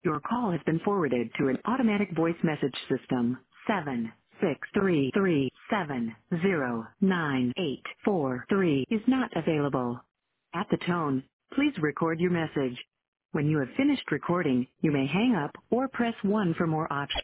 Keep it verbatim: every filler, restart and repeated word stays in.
Your call has been forwarded to an automatic voice message system. Seven six three three seven zero nine eight four three is not available. At the tone, please record your message. When you have finished recording, you may hang up or press one for more options.